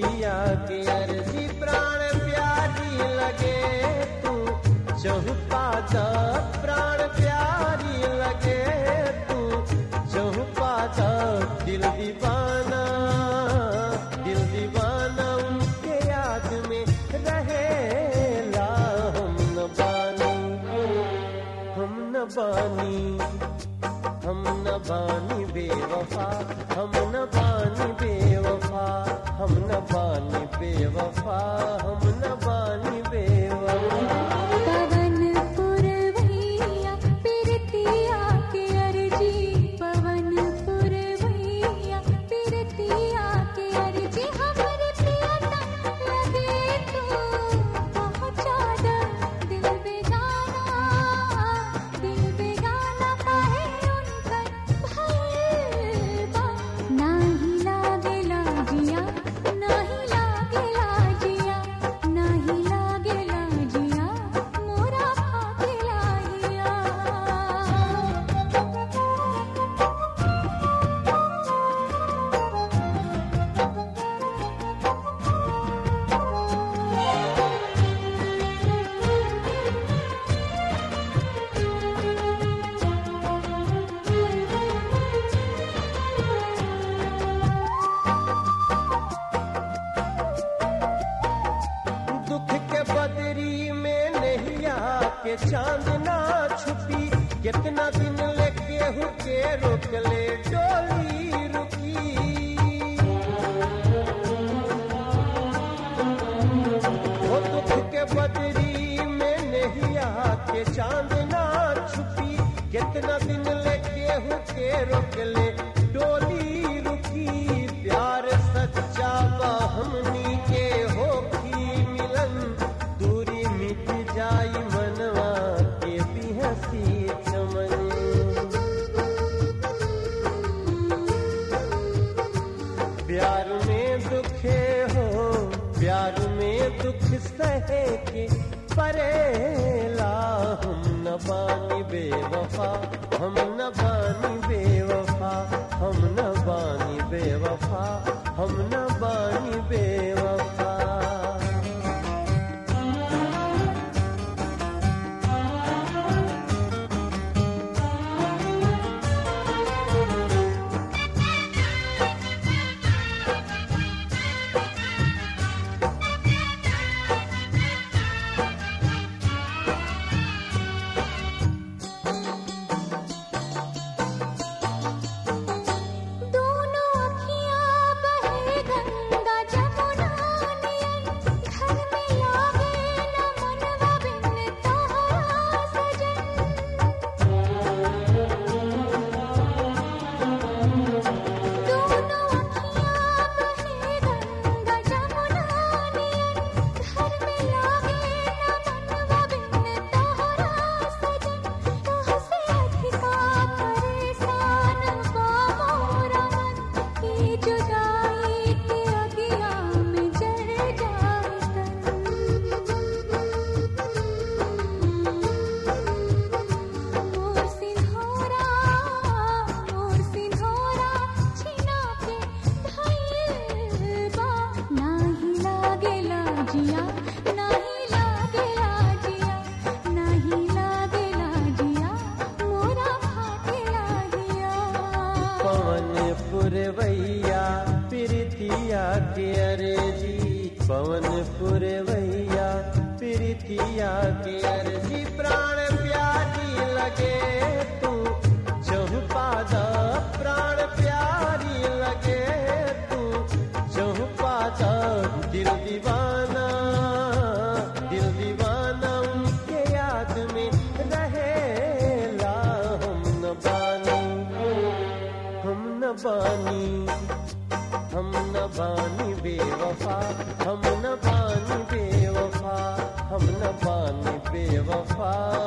प्रीतिया के अर्जी प्राण प्यारी लगे तू चहुपा जा प्राण प्यारी लगे तू चहुपा जा दिल दीवाना उनके याद में रहेला हम न बानी बेवफा हम न बानी बेवफा हम न बानी बेवफा हम न बानी बेवफा पवन पुरवैया प्रीतिया के अर्जी पवन पुरवैया प्रीतिया के अर्जी हमारे प्रियतम लगे तू पहुँचा दे दिल बेगाना काहे उनकर भलबा नाही लागेला जिया नाही लागेला जिया नाही लागेला जिया मोरा भागेला हिया दुख के बदरी में नैया के चांद ना छुपी कितना दिन लेके हुके रोक ले डोली रुकी वो दुख के बदरी में नैया के चांद ना छुपी कितना दिन लेके हुके रोक ले डोली रुकी प्यार सच्चा बा हमनी के होखी मिलन दूरी मिट जाई मनवा के भी हंसी चमन प्यार में दुखे हो प्यार में दुख सहे के परेला हम न बानी बेवफा हम न बानी बेवफा हम न बानी बेवफा हम न बानी बेवफा दोनों अखियां बहे गंगा जमुना नयन घर में लागे न मनवा बिन तोहरा सजन दोनों अखियां बहे गंगा जमुना नयन घर में लागे न मनवा बिन तोहरा सजन तुझसे अधिका परेशान बा मोरा मन की जुदाई के अगिया में जल जाए तन मोर सिंहोरा छिना के धइलबा नाही लागेला जिया नाही लागेला जिया नाही लागेला जिया मोरा भागेला हिया पवन पुरवैया प्रीतिया के अर्जी पवन पुरवैया प्रीतिया के अर्जी प्राण प्यारी लगे तू चहुपा जा प्राण प्यारी लगे तू चहुपा जा दिल दीवाना उनके याद में रहेला हम न बानी बेवफा हम न बानी बेवफा हम न बानी बेवफा